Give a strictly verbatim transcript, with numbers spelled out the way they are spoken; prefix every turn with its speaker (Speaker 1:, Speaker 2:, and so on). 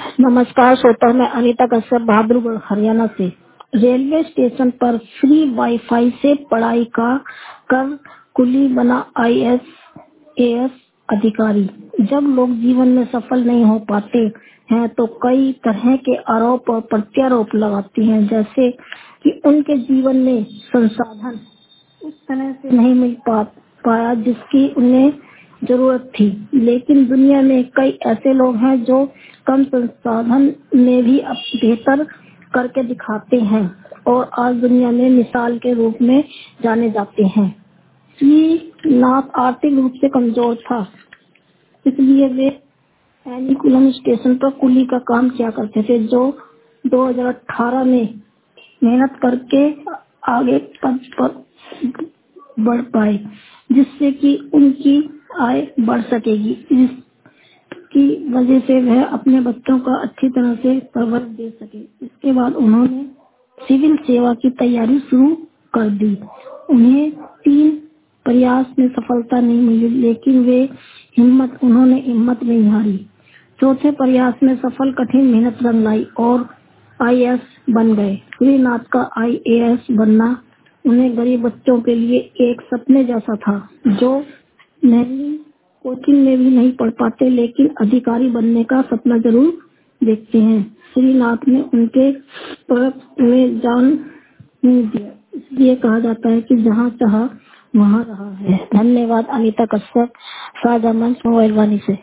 Speaker 1: नमस्कार श्रोता, मैं अनीता कश्यप बहादुरगढ़ हरियाणा से। रेलवे स्टेशन पर फ्री वाईफाई से पढ़ाई का कर कुली बना आई ए एस अधिकारी। जब लोग जीवन में सफल नहीं हो पाते हैं तो कई तरह के आरोप और प्रत्यारोप लगाते हैं, जैसे कि उनके जीवन में संसाधन उस तरह से नहीं मिल पा पाया जिसकी उन्हें जरूरत थी। लेकिन दुनिया में कई ऐसे लोग हैं जो कम संसाधन में भी अब बेहतर करके दिखाते हैं और आज दुनिया में मिसाल के रूप में जाने जाते हैं। ये नाथ आर्थिक रूप से कमजोर था, इसलिए वे एनिकुलम स्टेशन पर कुली का काम किया करते थे, जो दो हज़ार अठारह में मेहनत करके आगे पद पर बढ़ पाए, जिससे कि उनकी आय बढ़ सकेगी। इसकी वजह से वह अपने बच्चों का अच्छी तरह से परवरिश दे सके। इसके बाद उन्होंने सिविल सेवा की तैयारी शुरू कर दी। उन्हें तीन प्रयास में सफलता नहीं मिली, लेकिन वे हिम्मत उन्होंने हिम्मत नहीं हारी। चौथे प्रयास में सफल कठिन मेहनत रंग लाई और आई ए एस बन गए। श्रीनाथ का आई ए एस बनना उन्हें गरीब बच्चों के लिए एक सपने जैसा था, जो महंगी कोचिंग में भी नहीं पढ़ पाते, लेकिन अधिकारी बनने का सपना जरूर देखते हैं। श्रीनाथ ने उनके प्रोजेक्ट में जान नहीं दिया, इसलिए कहा जाता है कि जहाँ चाहा वहाँ रहा है। धन्यवाद। अनीता कश्यप, साझा मंच मोबाइल वाणी से।